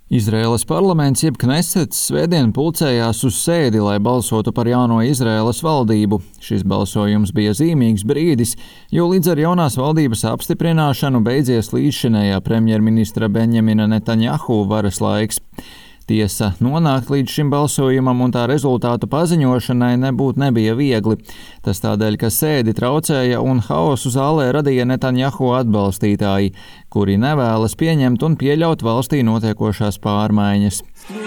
Izraēlas parlaments jeb Knesets svētdien pulcējās uz sēdi, lai balsotu par jauno Izraēlas valdību. Šis balsojums bija zīmīgs brīdis, jo līdz ar jaunās valdības apstiprināšanu beidzies līdzšinējā premjerministra Benjamina Netanjahu varas laiks. Tiesa, nonākt līdz šim balsojumam un tā rezultātu paziņošanai nebija viegli. Tas tādēļ, ka sēdi traucēja un haosu zālē radīja Netanjahu atbalstītāji, kuri nevēlas pieņemt un pieļaut valstī notiekošās pārmaiņas.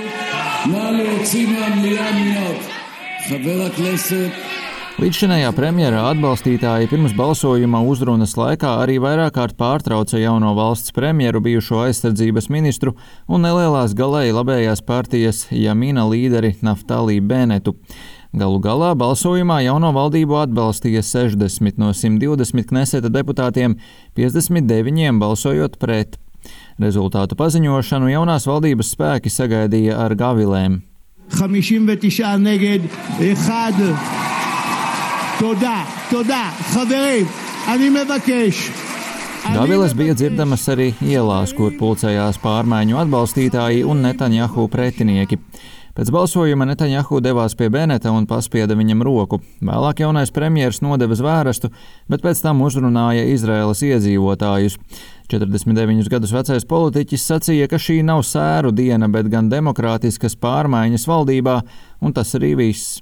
Līdzšinējā premjera atbalstītāji pirms balsojuma uzrunas laikā arī vairāk kārt pārtrauca jauno valsts premjeru, bijušo aizsardzības ministru un nelielās galēji labējās partijas Jamina līderi Naftali Benetu. Galu galā balsojumā jauno valdību atbalstīja 60 no 120 Kneseta deputātiem, 59 balsojot pret. Rezultātu paziņošanu jaunās valdības spēki sagaidīja ar gavilēm. 59 neged, 1. תודה, חברים, אני מבקש. Gaviles bija dzirdamas arī ielās, kur pulcējās pārmaiņu atbalstītāji un Netanjahu pretinieki. Pēc balsojuma Netanjahu devās pie Beneta un paspieda viņam roku. Vēlāk jaunais premjers nodeva zvērestu, bet pēc tam uzrunāja Izraēlas iedzīvotājus. 49 gadus vecais politiķis sacīja, ka šī nav sēru diena, bet gan demokrātiskas pārmaiņas valdībā, un tas arī viss.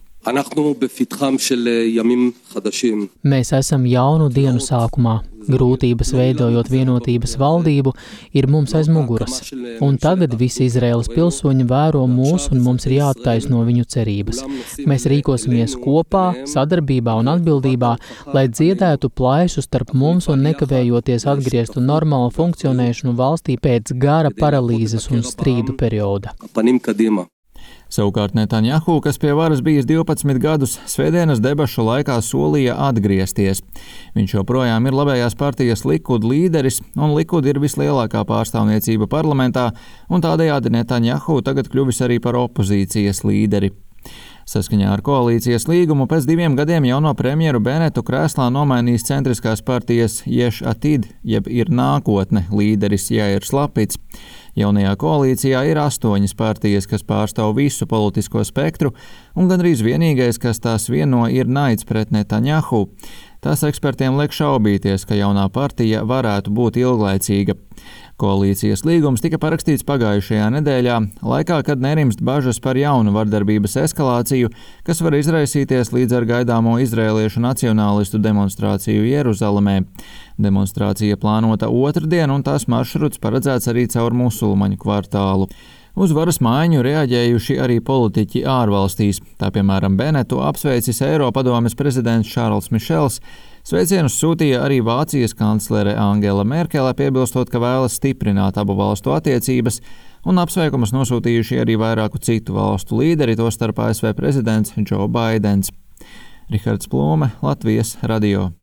Mēs esam jaunu dienu sākumā. Grūtības veidojot vienotības valdību ir mums aiz muguras. Un tagad visi Izraēlas pilsoņi vēro mūs un mums ir jāattaisno viņu cerības. Mēs rīkosimies kopā, sadarbībā un atbildībā, lai dziedētu plaisu starp mums un nekavējoties atgrieztu normālu funkcionēšanu valstī pēc gara paralīzes un strīdu perioda. Savukārt Netanjahu, kas pie varas bijis 12 gadus, svētdienas debašu laikā solīja atgriezties. Viņš joprojām ir labējās partijas Likud līderis, un Likud ir vislielākā pārstāvniecība parlamentā, un tādējādi Netanjahu tagad kļuvis arī par opozīcijas līderi. Saskaņā ar koalīcijas līgumu pēc 2 gadiem jauno premjeru Benetu krēslā nomainīs centriskās partijas Yesh Atid, jeb ir nākotne līderis Jair Lapits. Jaunajā koalīcijā ir 8 partijas, kas pārstāv visu politisko spektru, un gandrīz vienīgais, kas tās vieno, ir naids pret Netanjahu. Tas ekspertiem liek šaubīties, ka jaunā partija varētu būt ilglaicīga. Koalīcijas līgums tika parakstīts pagājušajā nedēļā, laikā, kad nerimst bažas par jaunu vardarbības eskalāciju, kas var izraisīties līdz ar gaidāmo izrēliešu nacionālistu demonstrāciju Jeruzalemē. Demonstrācija plānota otrdien, un tās maršruts paredzēts arī caur musulmaņu kvartālu. Uz varas maiņu reaģējuši arī politiķi ārvalstīs. Tā piemēram Benetu apsveicis Eiropadomes prezidents Šārls Mišels. Sveicienus sūtīja arī Vācijas kanclere Angela Merkele, piebilstot, ka vēlas stiprināt abu valstu attiecības, un apsveikumus nosūtījuši arī vairāku citu valstu līderi, tostarp ASV prezidents Joe Baidens. Rihards Plūme, Latvijas radio.